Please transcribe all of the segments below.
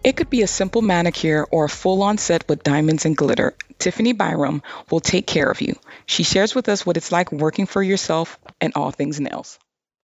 It could be a simple manicure or a full-on set with diamonds and glitter. Tiffany Byram will take care of you. She shares with us what it's like working for yourself and all things nails.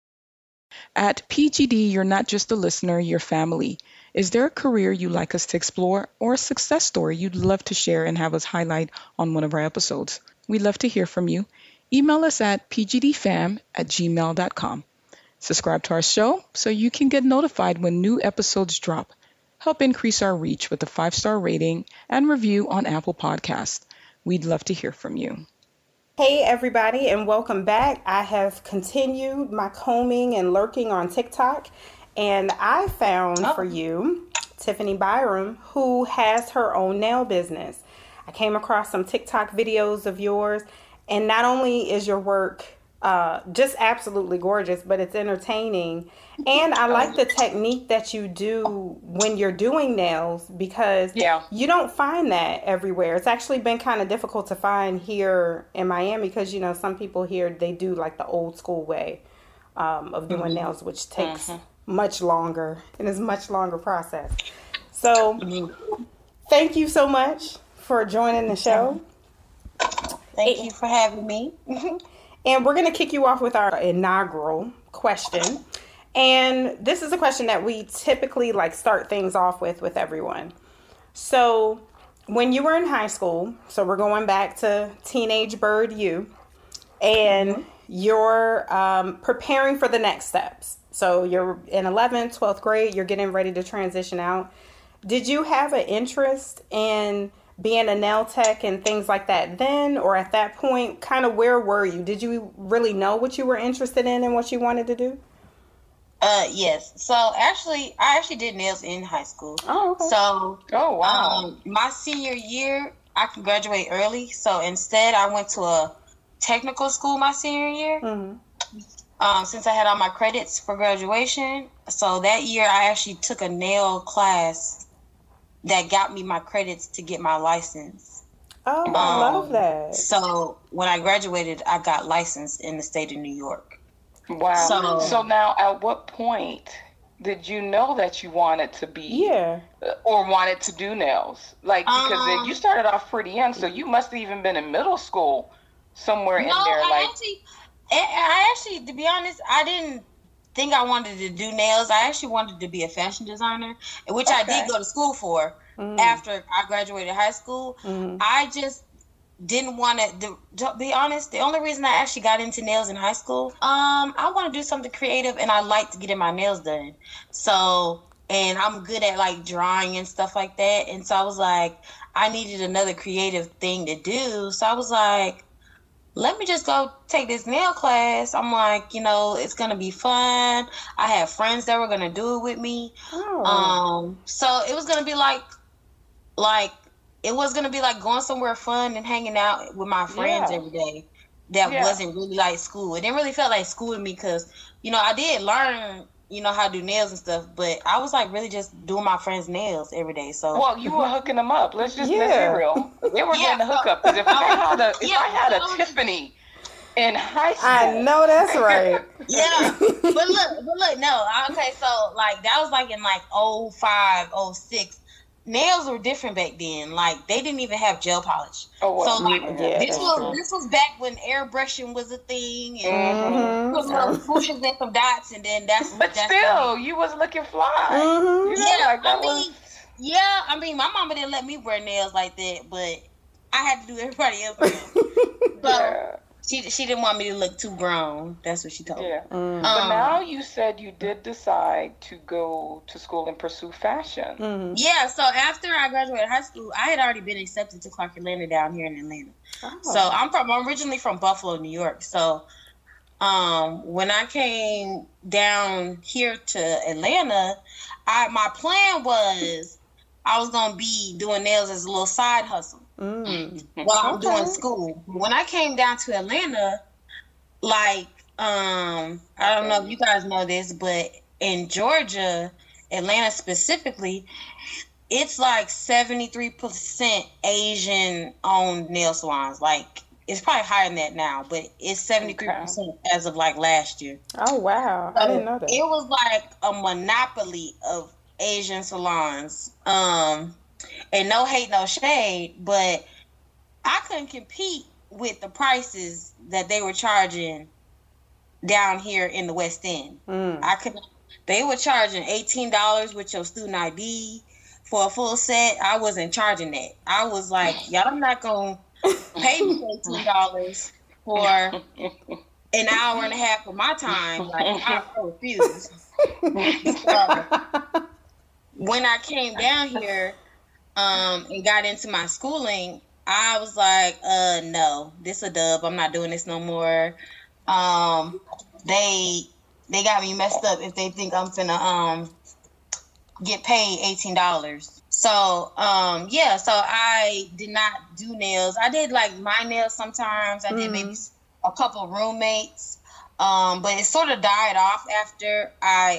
At PGD, you're not just a listener, you're family. Is there a career you'd like us to explore or a success story you'd love to share and have us highlight on one of our episodes? We'd love to hear from you. Email us at pgdfam@gmail.com. Subscribe to our show so you can get notified when new episodes drop. Help increase our reach with a 5-star rating and review on Apple Podcasts. We'd love to hear from you. Hey everybody, and welcome back. I have continued my combing and lurking on TikTok, and I found for you Tiffany Byram, who has her own nail business. I came across some TikTok videos of yours, and not only is your work just absolutely gorgeous, but it's entertaining. And I like the technique that you do when you're doing nails, because you don't find that everywhere. It's actually been kind of difficult to find here in Miami because, you know, some people here, they do like the old school way of doing nails, which takes much longer and is a much longer process. So thank you so much for joining the show. Thank you for having me. And we're going to kick you off with our inaugural question. And this is a question that we typically start things off with everyone. So when you were in high school, so we're going back to teenage bird you, and you're preparing for the next steps. So you're in 11th, 12th grade, you're getting ready to transition out. Did you have an interest in being a nail tech and things like that then, or at that point, kind of where were you? Did you really know what you were interested in and what you wanted to do? Yes. So I actually did nails in high school. Oh, okay. So, wow. My senior year, I could graduate early. So instead, I went to a technical school my senior year. Since I had all my credits for graduation. So that year, I actually took a nail class that got me my credits to get my license. Oh, I love that. So when I graduated, I got licensed in the state of New York. Wow. So now at what point did you know that you wanted to be or wanted to do nails? Because you started off pretty young, so you must have even been in middle school somewhere in there. I actually, to be honest, I didn't think I wanted to do nails. I actually wanted to be a fashion designer, which I did go to school for after I graduated high school. I just didn't want to be honest. The only reason I actually got into nails in high school, I want to do something creative, and I like to get my nails done. So, and I'm good at drawing and stuff like that. And so I was like, I needed another creative thing to do. So I was like, let me just go take this nail class. I'm like, it's going to be fun. I have friends that were going to do it with me. So it was going to be it was going to be like going somewhere fun and hanging out with my friends every day. That wasn't really like school. It didn't really feel like school to me because, I did learn, how to do nails and stuff, but I was really just doing my friends' nails every day. So you were hooking them up. Let's be real. They were getting the hookup. Because if I had a Tiffany in high school, I know that's right. but look, no. Okay, so that was in '05, '06. Nails were different back then. They didn't even have gel polish. So this was back when airbrushing was a thing, and put some pushes and some dots, and then that's. But still, you was looking fly. I mean, my mama didn't let me wear nails like that, but I had to do everybody else. So she didn't want me to look too grown. That's what she told me. But now you said you did decide to go to school and pursue fashion. Yeah, so after I graduated high school, I had already been accepted to Clark Atlanta down here in Atlanta. So I'm originally from Buffalo, New York. So when I came down here to Atlanta, my plan was I was going to be doing nails as a little side hustle. While I'm doing school. When I came down to Atlanta, I don't know if you guys know this, but in Georgia, Atlanta specifically, it's 73% Asian owned nail salons. It's probably higher than that now, but it's 73% as of last year. Oh wow. I didn't know that. It was a monopoly of Asian salons. And no hate, no shade, but I couldn't compete with the prices that they were charging down here in the West End. I couldn't. They were charging $18 with your student ID for a full set. I wasn't charging that. I was like, y'all not gonna pay me $18 for an hour and a half of my time. Like, I refuse. So, when I came down here and got into my schooling, I was like, no, this a dub. I'm not doing this no more. They got me messed up if they think I'm finna get paid $18. So yeah, so I did not do nails. I did like my nails sometimes. I did maybe a couple of roommates. But it sort of died off after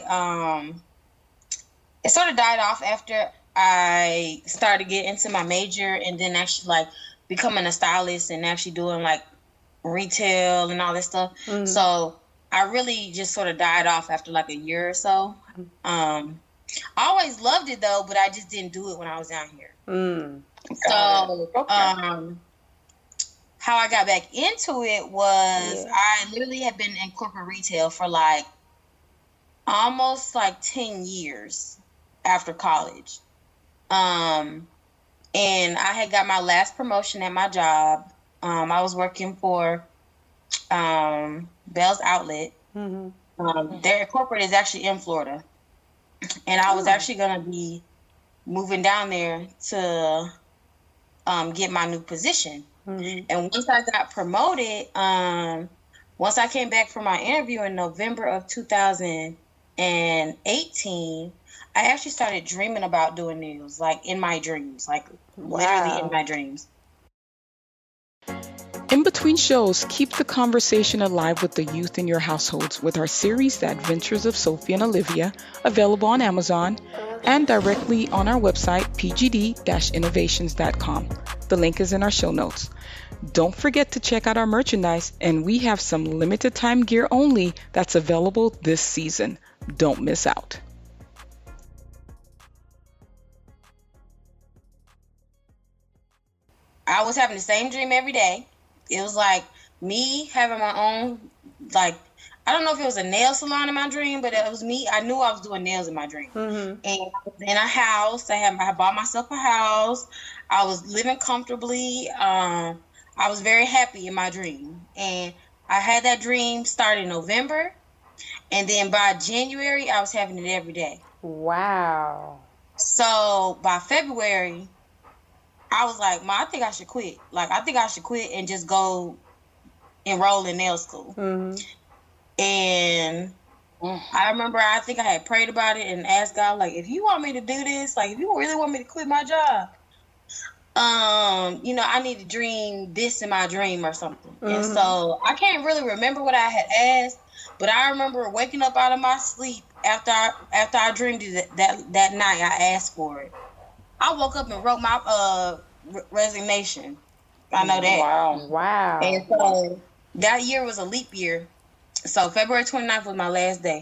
I started getting into my major and then actually like becoming a stylist and actually doing like retail and all this stuff. So I really just sort of died off after like a year or so. I always loved it though, but I just didn't do it when I was down here. So how I got back into it was I literally had been in corporate retail for like almost like 10 years after college. And I had got my last promotion at my job. I was working for Bell's Outlet. Their corporate is actually in Florida. And I was actually going to be moving down there to get my new position. And once I got promoted, once I came back from my interview in November of 2018, I actually started dreaming about doing nails, like in my dreams, like literally in my dreams. In between shows, keep the conversation alive with the youth in your households with our series, The Adventures of Sophie and Olivia, available on Amazon and directly on our website, pgd-innovations.com. The link is in our show notes. Don't forget to check out our merchandise, and we have some limited time gear only that's available this season. Don't miss out. I was having the same dream every day. It was like me having my own, like, I don't know if it was a nail salon in my dream, but it was me. I knew I was doing nails in my dream. And I was in a house. I bought myself a house. I was living comfortably. I was very happy in my dream. And I had that dream start in November. And then by January, I was having it every day. Wow. So by February, I was like, I think I should quit. Like, I think I should quit and just go enroll in nail school. And I remember, I think I had prayed about it and asked God, like, if you want me to do this, like, if you really want me to quit my job, I need to dream this in my dream or something. And so I can't really remember what I had asked, but I remember waking up out of my sleep after I dreamed it that night. I asked for it. I woke up and wrote my resignation. I know that. Wow. And so that year was a leap year. So February 29th was my last day.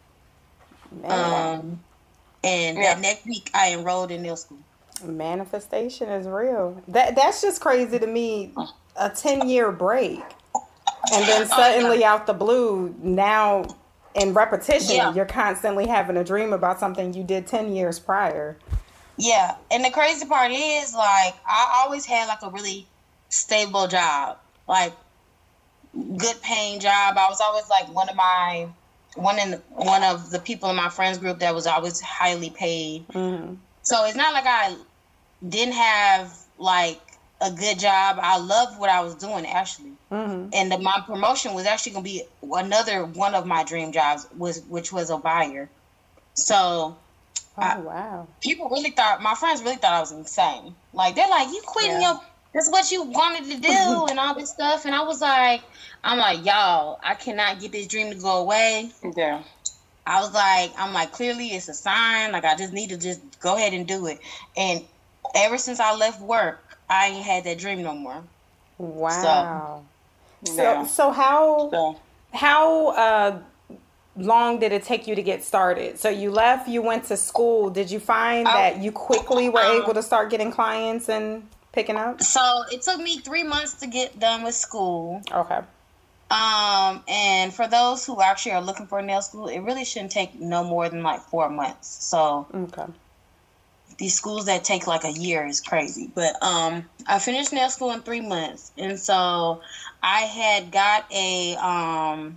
And that next week I enrolled in nail school. Manifestation is real. That's just crazy to me. A 10-year break. And then suddenly out the blue, now in repetition, you're constantly having a dream about something you did 10 years prior. Yeah, and the crazy part is, like, I always had, like, a really stable job, like, good paying job. I was always, like, one of the people in my friends group that was always highly paid. So it's not like I didn't have, like, a good job. I loved what I was doing, actually. And my promotion was actually going to be another one of my dream jobs, which was a buyer. So... wow. My friends really thought I was insane. Like, they're like, you quitting that's what you wanted to do and all this stuff. And I was like, y'all, I cannot get this dream to go away. Yeah. I'm like, clearly it's a sign. Like, I just need to just go ahead and do it. And ever since I left work, I ain't had that dream no more. Wow. So how long did it take you to get started? So you left, you went to school. Did you find that you quickly were able to start getting clients and picking up? So it took me 3 months to get done with school. Okay. And for those who actually are looking for a nail school, it really shouldn't take no more than like 4 months. So okay. These schools that take like a year is crazy. But I finished nail school in 3 months, and so I had got a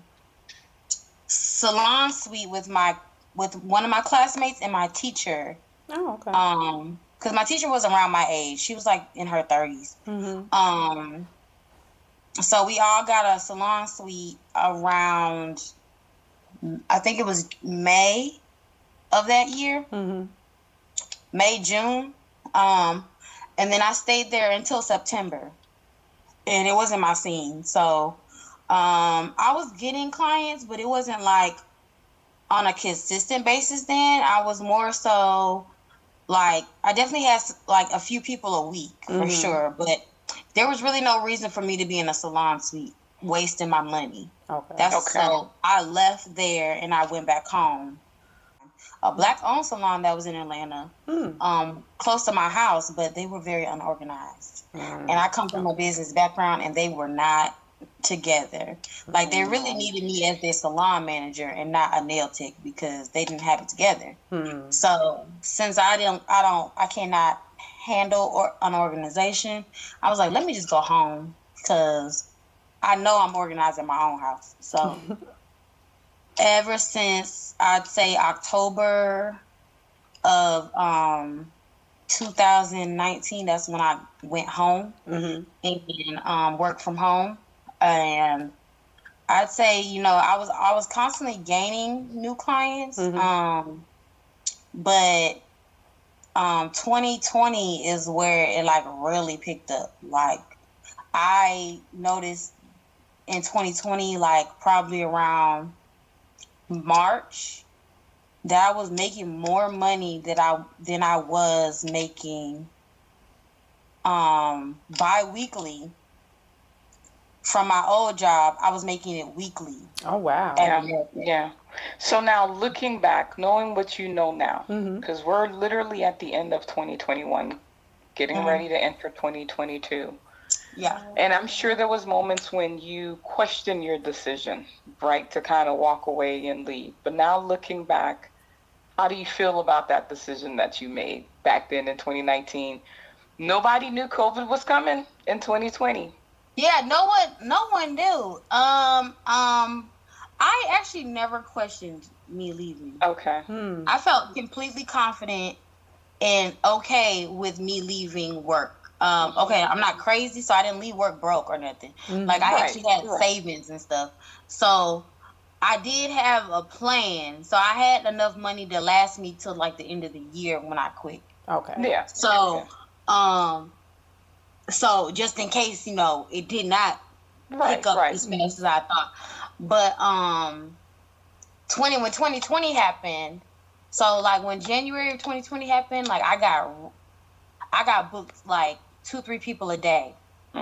salon suite with one of my classmates and my teacher. Oh, okay. Because my teacher was around my age. She was like in her 30s. Mm-hmm. So we all got a salon suite around, I think it was May of that year. Mm-hmm. May, June. And then I stayed there until September. And it wasn't my scene. So I was getting clients, but it wasn't like on a consistent basis then. I was more so like, I definitely had like a few people a week for sure. But there was really no reason for me to be in a salon suite wasting my money. Okay. So I left there and I went back home. A Black-owned salon that was in Atlanta, close to my house, but they were very unorganized. And I come from a business background, and they were not together. Like, they really needed me as their salon manager and not a nail tech because they didn't have it together. So since I cannot handle an organization, I was like, let me just go home because I know I'm organized in my own house. So ever since I'd say October of 2019, that's when I went home and worked from home. And I'd say, I was constantly gaining new clients. But 2020 is where it like really picked up. Like, I noticed in 2020, like probably around March, that I was making more money than I was making bi-weekly. From my old job, I was making it weekly. Oh, wow. Yeah. So now looking back, knowing what you know now, because we're literally at the end of 2021, getting ready to enter 2022. Yeah. And I'm sure there was moments when you questioned your decision, right, to kind of walk away and leave. But now looking back, how do you feel about that decision that you made back then in 2019? Nobody knew COVID was coming in 2020. Yeah, no one knew. I actually never questioned me leaving. Okay. I felt completely confident and okay with me leaving work. Okay, I'm not crazy, so I didn't leave work broke or nothing. Like, I actually had savings and stuff. So I did have a plan. So I had enough money to last me till like the end of the year when I quit. Okay. Yeah. So, so just in case, it did not pick up as fast as I thought. But when 2020 happened, so like when January of 2020 happened, like I got booked like 2-3 people a day,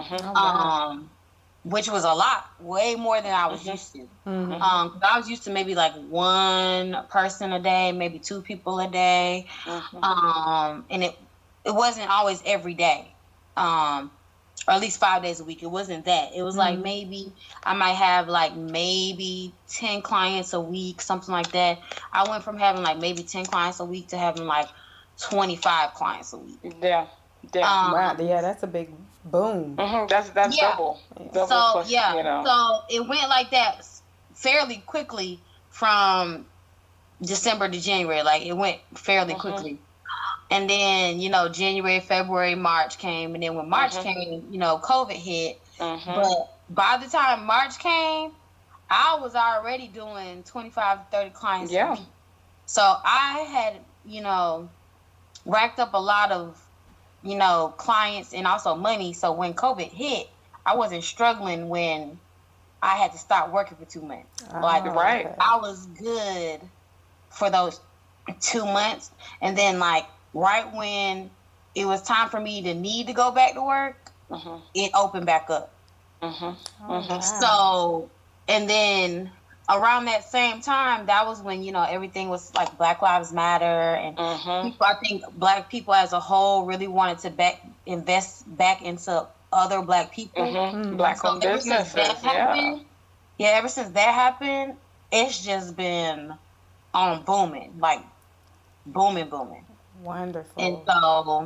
which was a lot, way more than I was used to. 'Cause I was used to maybe like 1 person a day, maybe 2 people a day, and it wasn't always every day. Or at least 5 days a week. It wasn't that. It was like maybe I might have like maybe 10 clients a week, something like that. I went from having like maybe 10 clients a week to having like 25 clients a week. Yeah. Wow. Yeah, that's a big boom. That's double. So plus, so it went like that fairly quickly from December to January. Like, it went fairly quickly. And then, January, February, March came. And then when March came, COVID hit. But by the time March came, I was already doing 25 to 30 clients a week. So I had, racked up a lot of, clients and also money. So when COVID hit, I wasn't struggling when I had to stop working for 2 months. I was good for those 2 months. And then, like, right when it was time for me to need to go back to work, it opened back up. So, and then around that same time, that was when, you know, everything was like Black Lives Matter, and people, I think Black people as a whole really wanted to invest back into other Black people. Black-owned businesses, ever since that happened, it's just been on booming, like booming. Wonderful. And so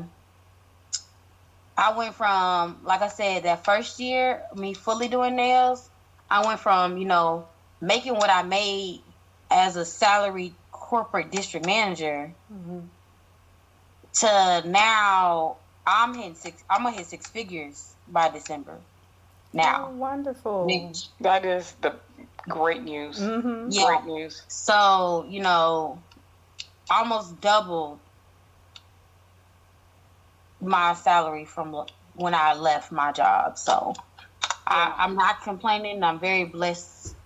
I went from, like I said, that first year, me fully doing nails, I went from, you know, making what I made as a salaried corporate district manager to now I'm gonna hit six figures by December. Now. Oh, wonderful. That is the great news. Great news. So, you know, almost doubled my salary from when I left my job. So I'm not complaining. I'm very blessed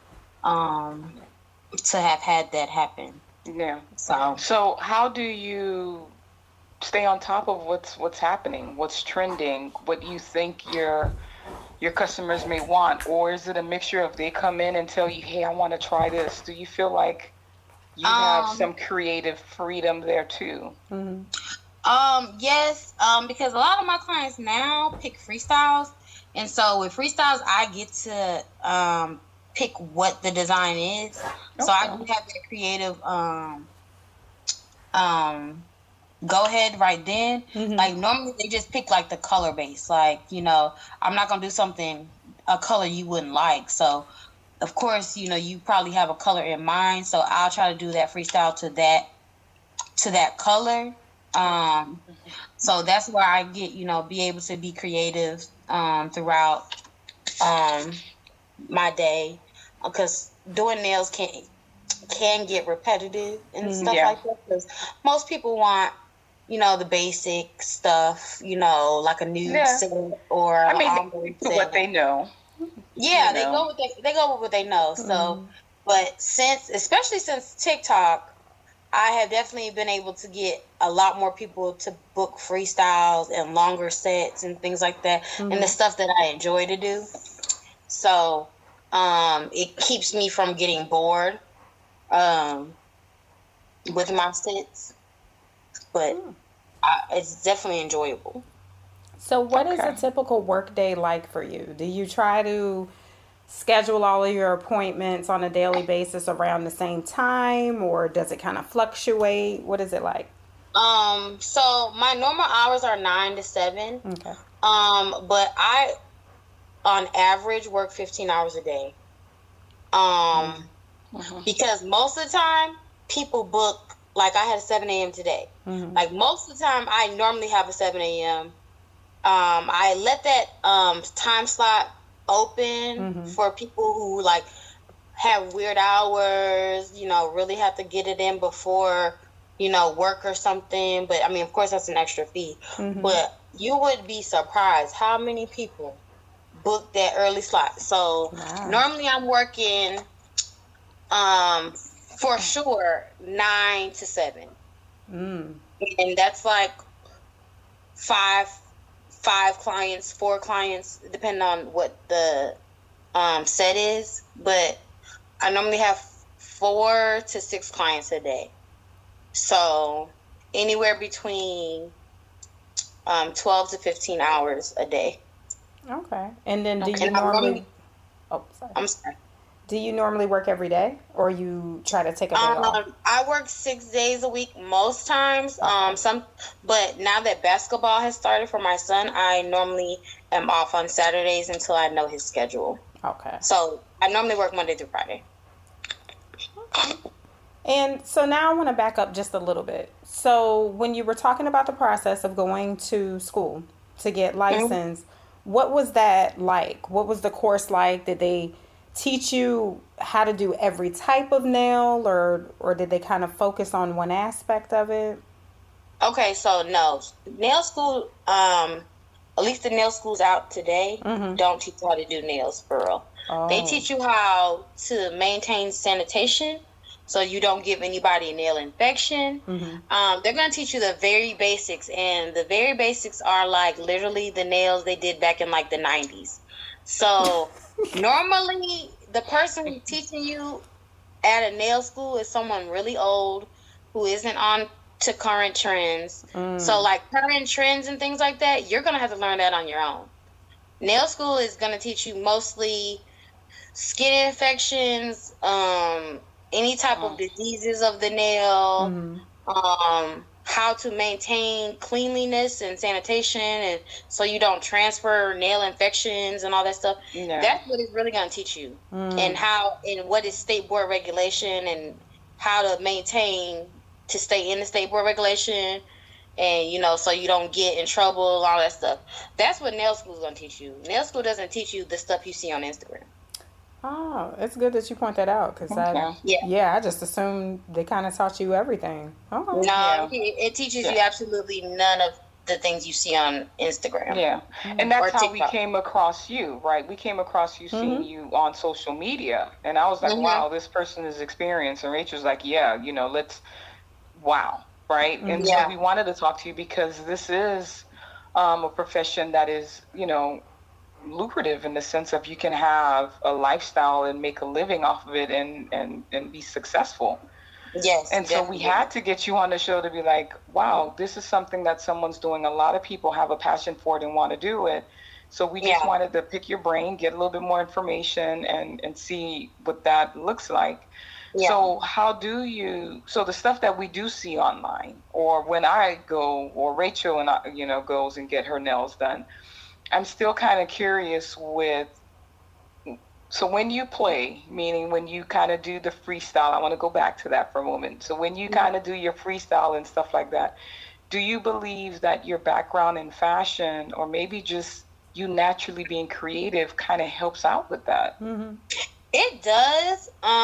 to have had that happen. Yeah. So how do you stay on top of what's happening, what's trending, what you think your customers may want? Or is it a mixture of they come in and tell you, hey, I want to try this? Do you feel like you have some creative freedom there too? Yes, because a lot of my clients now pick freestyles. And so with freestyles, I get to pick what the design is. Okay. So I do have that creative go ahead right then. Like normally they just pick like the color base. Like, you know, I'm not gonna do a color you wouldn't like. So of course, you know, you probably have a color in mind. So I'll try to do that freestyle to that color. So that's where I get, you know, be able to be creative throughout my day, because doing nails can get repetitive and stuff like that, because most people want, you know, the basic stuff, you know, like a nude set or what they know. Yeah, they go with what they know. So, but especially since TikTok, I have definitely been able to get a lot more people to book freestyles and longer sets and things like that, and the stuff that I enjoy to do. So it keeps me from getting bored with my sets, but it's definitely enjoyable. So what is a typical work day like for you? Do you try to schedule all of your appointments on a daily basis around the same time, or does it kind of fluctuate? What is it like? So my normal hours are 9 to 7. Okay. But I, on average, work 15 hours a day. Because most of the time people book, like I had a 7 a.m. today. Like most of the time I normally have a 7 a.m. I let that time slot open for people who like have weird hours, you know, really have to get it in before, you know, work or something. But I mean, of course, that's an extra fee. But you would be surprised how many people book that early slot. So normally I'm working for sure 9 to 7. And that's like five clients, 4 clients, depending on what the set is. But I normally have 4 to 6 clients a day. So anywhere between 12 to 15 hours a day. Okay. And then do you normally... I'm sorry. Do you normally work every day, or you try to take a day off? I work 6 days a week most times. But now that basketball has started for my son, I normally am off on Saturdays until I know his schedule. Okay. So I normally work Monday through Friday. Okay. And so now I want to back up just a little bit. So when you were talking about the process of going to school to get licensed, what was that like? What was the course like? Did they teach you how to do every type of nail, or did they kind of focus on one aspect of it? Okay, so no. Nail school, at least the nail schools out today, don't teach you how to do nails for real. They teach you how to maintain sanitation so you don't give anybody a nail infection. They're going to teach you the very basics, and the very basics are like literally the nails they did back in like the 90s. So normally the person teaching you at a nail school is someone really old who isn't on to current trends. So like current trends and things like that, you're going to have to learn that on your own. Nail school is going to teach you mostly skin infections, any type of diseases of the nail, how to maintain cleanliness and sanitation, and so you don't transfer nail infections and all that stuff. That's what it's really going to teach you, and what is state board regulation and how to maintain to stay in the state board regulation, and so you don't get in trouble, all that stuff. That's what nail school is going to teach you. Nail school doesn't teach you the stuff you see on Instagram. Oh, it's good that you point that out, because I just assumed they kind of taught you everything. Oh. No, it teaches you absolutely none of the things you see on Instagram. Yeah, and that's how we came across you, right? We came across you, seeing you on social media, and I was like, wow, this person is experienced, and Rachel's like, wow, right? And so we wanted to talk to you because this is a profession that is, lucrative in the sense of you can have a lifestyle and make a living off of it and be successful. Yes. And so we had to get you on the show to be like, wow, this is something that someone's doing. A lot of people have a passion for it and want to do it. So we just wanted to pick your brain, get a little bit more information and see what that looks like. Yeah. So the stuff that we do see online, or when I go, or Rachel and I, goes and get her nails done, I'm still kind of curious so when you play, meaning when you kind of do the freestyle, I want to go back to that for a moment. So when you kind of do your freestyle and stuff like that, do you believe that your background in fashion, or maybe just you naturally being creative, kind of helps out with that? Mm-hmm. It does.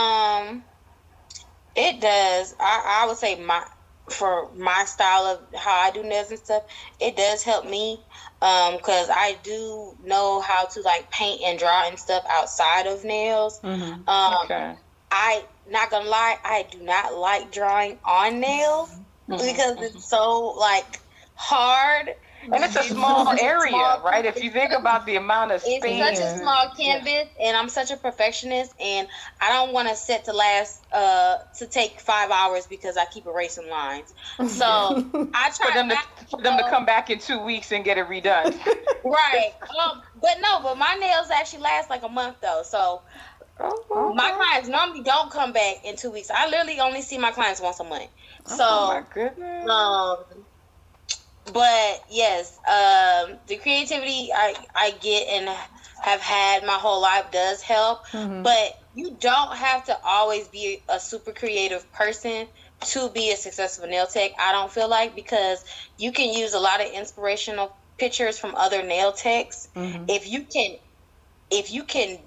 It does. I would say for my style of how I do nails and stuff, it does help me. Because I do know how to like paint and draw and stuff outside of nails. Okay. I not gonna lie, I do not like drawing on nails because it's so like hard. And it's a small area, right? If you think about the amount of space. It's such a small canvas, and I'm such a perfectionist, and I don't want a set to last, to take 5 hours because I keep erasing lines. So I try for them to come back in 2 weeks and get it redone. Right. But my nails actually last like a month though. So my clients normally don't come back in 2 weeks. I literally only see my clients once a month. So, oh my goodness. But yes, the creativity I get and have had my whole life does help. But you don't have to always be a super creative person to be a successful nail tech, I don't feel like, because you can use a lot of inspirational pictures from other nail techs. If you can,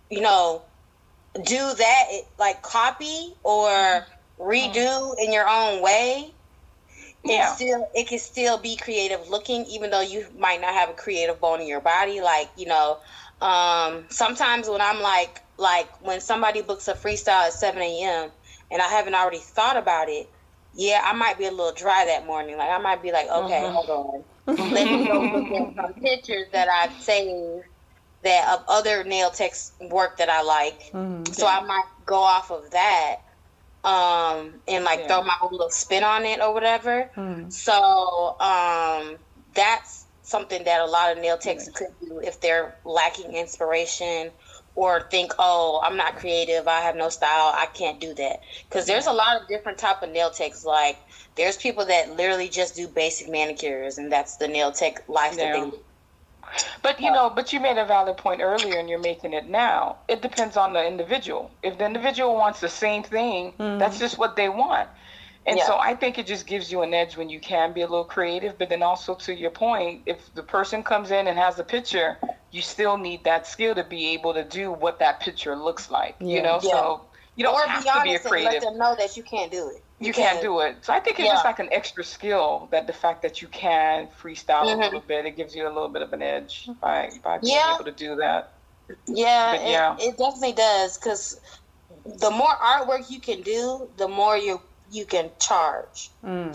do that, like copy or redo in your own way. It can still be creative looking, even though you might not have a creative bone in your body. Like, sometimes when I'm like when somebody books a freestyle at 7 a.m. and I haven't already thought about it, I might be a little dry that morning. Like, I might be like, okay, hold on. Let me go look at some pictures that I've saved of other nail techs work that I like. So I might go off of that. And throw my own little spin on it or whatever. So that's something that a lot of nail techs could do if they're lacking inspiration or think, oh, I'm not creative, I have no style, I can't do that. Because there's a lot of different type of nail techs. Like, there's people that literally just do basic manicures, and that's the nail tech life that they live. But but you made a valid point earlier, and you're making it now. It depends on the individual. If the individual wants the same thing, that's just what they want. And so I think it just gives you an edge when you can be a little creative. But then also, to your point, if the person comes in and has a picture, you still need that skill to be able to do what that picture looks like. So you don't have to be a creative. Let them know that you can't do it. You can't do it. So I think it's just like an extra skill, that the fact that you can freestyle a little bit, it gives you a little bit of an edge by being able to do that. Yeah, it definitely does, because the more artwork you can do, the more you can charge.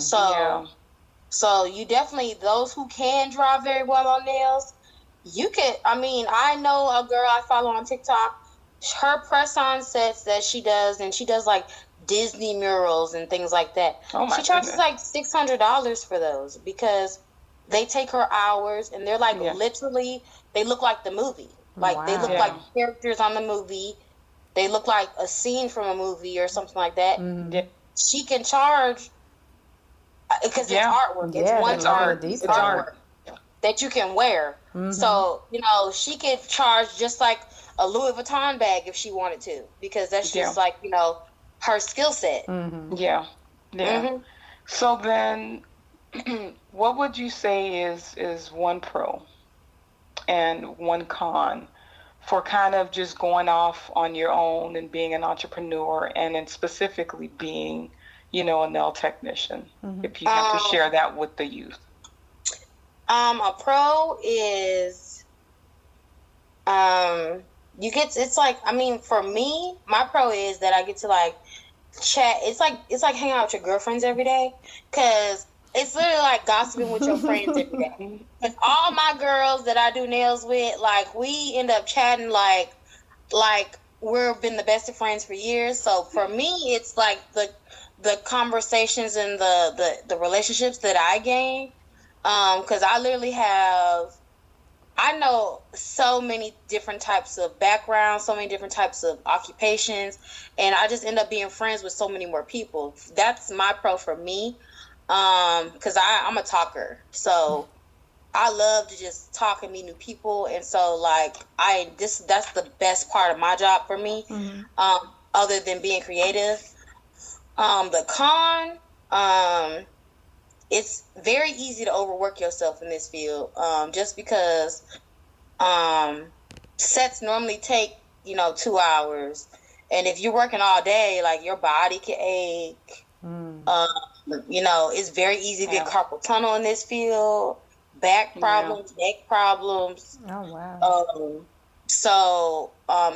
So you definitely, those who can draw very well on nails, you can, I know a girl I follow on TikTok her press-on sets that she does, and she does like Disney murals and things like that. She charges like $600 for those because they take her hours, and they're like literally, they look like the movie. Like they look like characters on the movie. They look like a scene from a movie or something like that. She can charge because it's artwork. It's one art. It's artwork that you can wear. So, you know, she could charge just like a Louis Vuitton bag if she wanted to, because that's just like, you know, her skill set. So then what would you say is one pro and one con for kind of just going off on your own and being an entrepreneur, and then specifically being, you know, a nail technician, if you have to share that with the youth? A pro is, it's like, I mean, for me, my pro is that I get to like chat. It's like hanging out with your girlfriends every day, because it's literally like gossiping with your friends every day. And all my girls that I do nails with, like, we end up chatting like we've been the best of friends for years. So for me, it's like the conversations and the relationships that I gain. Because I literally I know so many different types of backgrounds, so many different types of occupations, and I just end up being friends with so many more people. That's my pro for me, because I'm a talker, so I love to just talk and meet new people, and so like that's the best part of my job for me, other than being creative. The con, it's very easy to overwork yourself in this field, just because sets normally take, 2 hours. And if you're working all day, like, your body can ache. It's very easy to get carpal tunnel in this field, back problems, neck problems. Oh, wow. So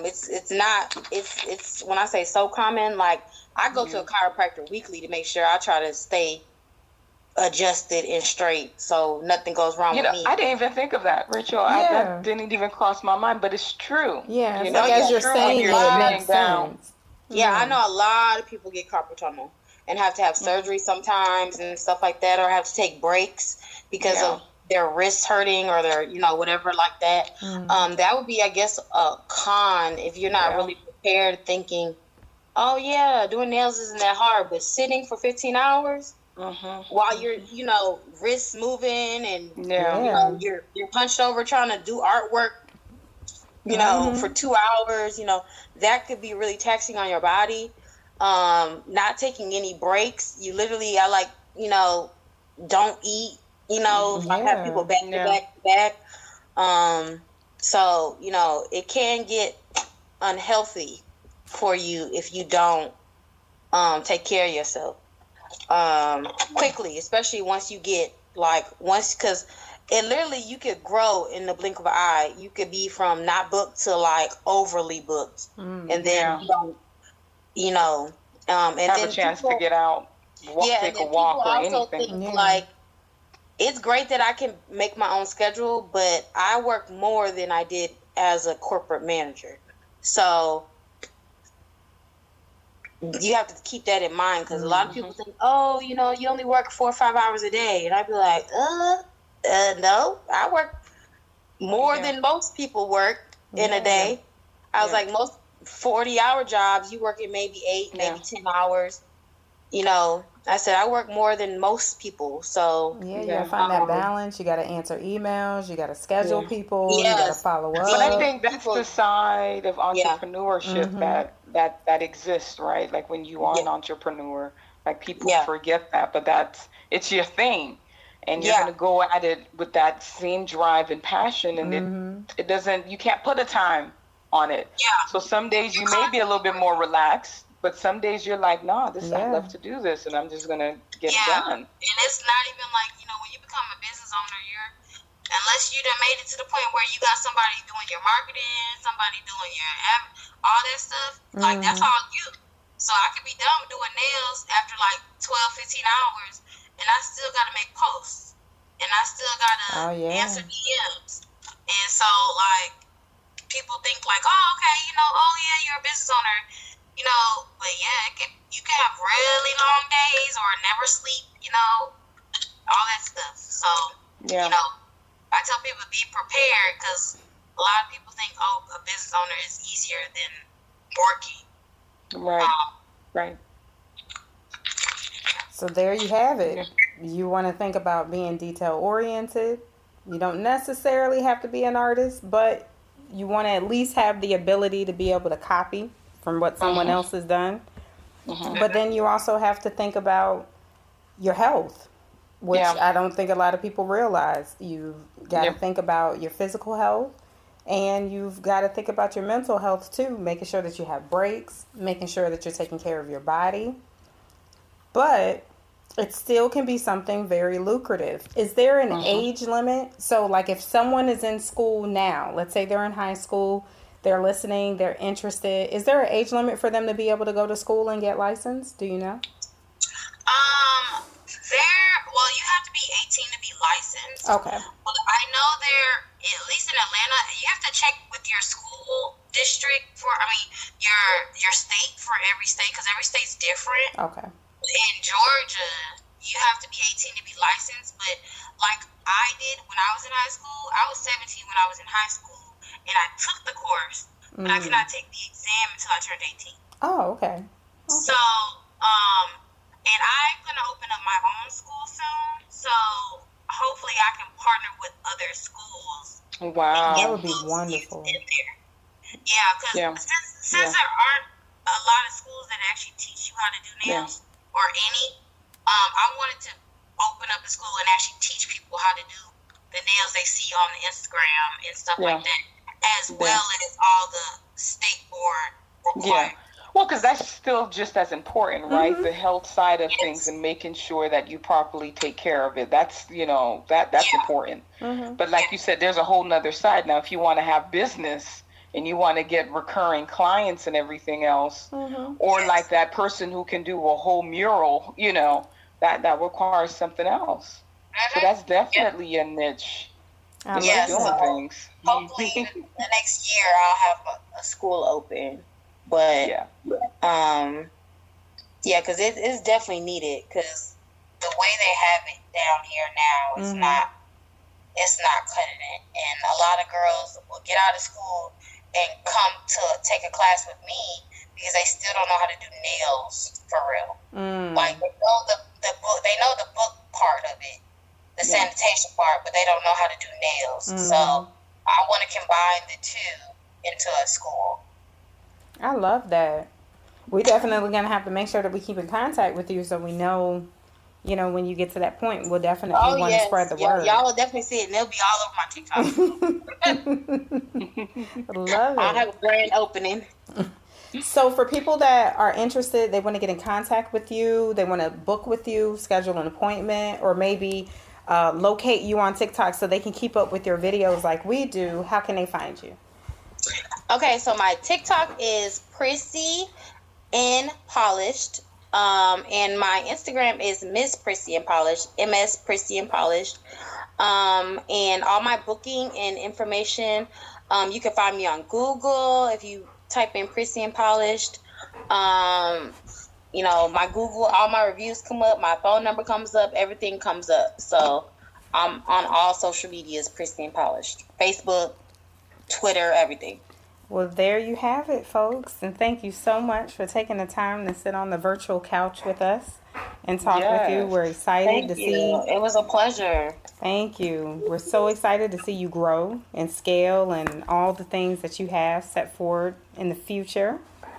it's when I say so common, like, I go to a chiropractor weekly to make sure I try to stay adjusted and straight, so nothing goes wrong with me. I didn't even think of that, Rachel. That didn't even cross my mind, but it's true. Yeah, as you're saying, it makes sense. Yeah, I know a lot of people get carpal tunnel and have to have surgery sometimes and stuff like that, or have to take breaks because of their wrists hurting or their, whatever like that. That would be, I guess, a con if you're not really prepared, thinking, oh yeah, doing nails isn't that hard, but sitting for 15 hours while you're, wrists moving and you're punched over trying to do artwork, for 2 hours, that could be really taxing on your body. Not taking any breaks. You literally, don't eat, I have people back to back. So, it can get unhealthy for you if you don't take care of yourself quickly, especially once you get because it literally, you could grow in the blink of an eye. You could be from not booked to like overly booked, and then and have then a chance to get out, take a walk or anything. Like, it's great that I can make my own schedule, but I work more than I did as a corporate manager. So you have to keep that in mind, because a lot of people think, oh, you only work 4 or 5 hours a day. And I'd be like, no, I work more than most people work in a day. I was like, most 40-hour jobs, you work in maybe 8, maybe 10 hours. I said, I work more than most people. So you gotta find that balance. You gotta answer emails. You gotta schedule people. You gotta follow up. But I think that's the side of entrepreneurship that exists, right? Like, when you are an entrepreneur, like, people forget that, but it's your thing, and you're gonna go at it with that same drive and passion, and it doesn't. You can't put a time on it. So some days you may be a little bit more relaxed. But some days you're like, nah, I love to do this, and I'm just going to get it done. And it's not even like, when you become a business owner, unless you done made it to the point where you got somebody doing your marketing, somebody doing your all that stuff, like, that's all you. So I could be done doing nails after like 12, 15 hours, and I still got to make posts, and I still got to answer DMs. And so, like, people think like, oh, okay, oh yeah, you're a business owner, but yeah, you can have really long days or never sleep, all that stuff. So, I tell people to be prepared because a lot of people think, oh, a business owner is easier than working. Right. So there you have it. You want to think about being detail oriented. You don't necessarily have to be an artist, but you want to at least have the ability to be able to copy from what someone else has done. But then you also have to think about your health, which I don't think a lot of people realize. You've got to think about your physical health, and you've got to think about your mental health too, making sure that you have breaks, making sure that you're taking care of your body. But it still can be something very lucrative. Is there an age limit? So like if someone is in school now, let's say they're in high school, they're listening, they're interested, is there an age limit for them to be able to go to school and get licensed? Do you know? Well, you have to be 18 to be licensed. Okay. Well, I know at least in Atlanta, you have to check with your school district your state for every state, because every state's different. Okay. In Georgia, you have to be 18 to be licensed, but like I did when I was in high school, I was 17 when I was in high school, and I took the course, but I could not take the exam until I turned 18. Oh, okay. So, and I'm going to open up my own school soon, so hopefully I can partner with other schools. Wow. That would be wonderful. In there. Yeah, because since there aren't a lot of schools that actually teach you how to do nails, or any, I wanted to open up a school and actually teach people how to do the nails they see on the Instagram and stuff like that, as well as all the state board requirements. Well, because that's still just as important, right? The health side of things and making sure that you properly take care of it. That's, that's important. But like you said, there's a whole nother side. Now, if you want to have business and you want to get recurring clients and everything else, or like that person who can do a whole mural, that requires something else. So that's definitely a niche. Doing things. Hopefully the next year I'll have a school open. But, because it's definitely needed, because the way they have it down here now is it's not cutting it. And a lot of girls will get out of school and come to take a class with me because they still don't know how to do nails for real. Like they know the book, they know the book part of it, the sanitation part, but they don't know how to do nails. So I want to combine the two into a school. I love that. We're definitely going to have to make sure that we keep in contact with you so we know, when you get to that point, we'll definitely want to spread the word. Y'all will definitely see it, and they'll be all over my TikTok. Love it. I'll have a grand opening. So for people that are interested, they want to get in contact with you, they want to book with you, schedule an appointment, or maybe locate you on TikTok so they can keep up with your videos like we do, how can they find you? Okay, so my TikTok is Prissy and Polished, and my Instagram is Miss Prissy and Polished, MS Prissy and Polished, and all my booking and information, you can find me on Google if you type in Prissy and Polished. My Google, all my reviews come up, my phone number comes up, everything comes up. So I'm on all social medias, Prissy and Polished, Facebook, Twitter, everything. Well, there you have it, folks. And thank you so much for taking the time to sit on the virtual couch with us and talk with you. We're excited to see. It was a pleasure. Thank you. We're so excited to see you grow and scale and all the things that you have set forward in the future.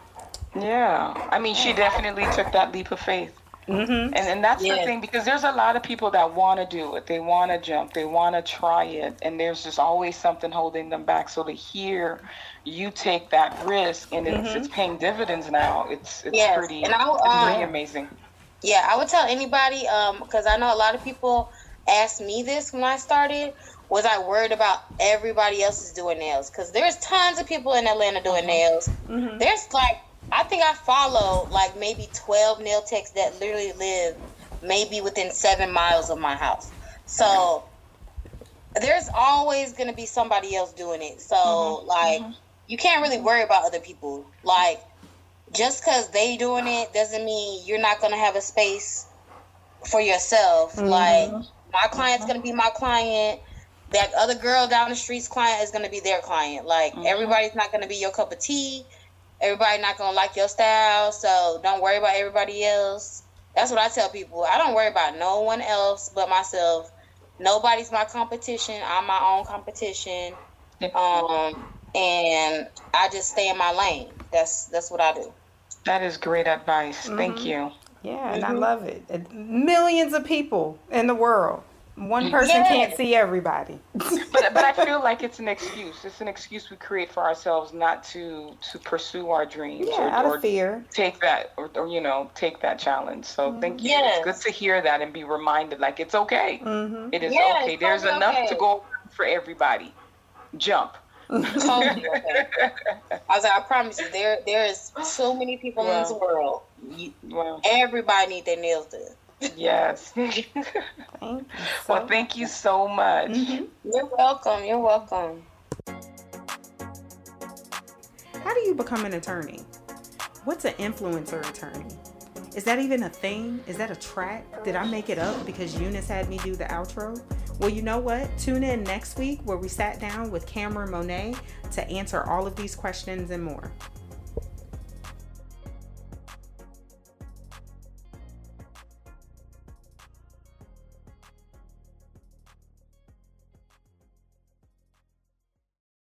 Yeah. I mean, she definitely took that leap of faith. And that's the thing, because there's a lot of people that want to do it. They want to jump. They want to try it. And there's just always something holding them back. So to hear you take that risk and it's paying dividends now, it's pretty amazing. Yeah, I would tell anybody, because I know a lot of people asked me this when I started, was I worried about everybody else is doing nails? Because there's tons of people in Atlanta doing nails. There's I think I follow maybe 12 nail techs that literally live maybe within 7 miles of my house. So there's always going to be somebody else doing it. So you can't really worry about other people. Like, just because they doing it doesn't mean you're not going to have a space for yourself. Mm-hmm. Like, my client's going to be my client. That other girl down the street's client is going to be their client. Like, everybody's not going to be your cup of tea. Everybody not going to like your style. So don't worry about everybody else. That's what I tell people. I don't worry about no one else but myself. Nobody's my competition. I'm my own competition. And I just stay in my lane. That's what I do. That is great advice. Thank you. Yeah, and I love it. Millions of people in the world. One person can't see everybody. but I feel like it's an excuse. It's an excuse we create for ourselves not to pursue our dreams out of fear. Take that or take that challenge. So thank you. It's good to hear that and be reminded like it's okay. It is okay. There's enough to go for everybody. Jump. Totally okay. I was like, I promise you, there is so many people in this world. Everybody need their nails done. Yes. Thank you so much. You're welcome. You're welcome. How do you become an attorney? What's an influencer attorney? Is that even a thing? Is that a track? Did I make it up because Eunice had me do the outro? Well, you know what? Tune in next week where we sat down with Cameron Monet to answer all of these questions and more.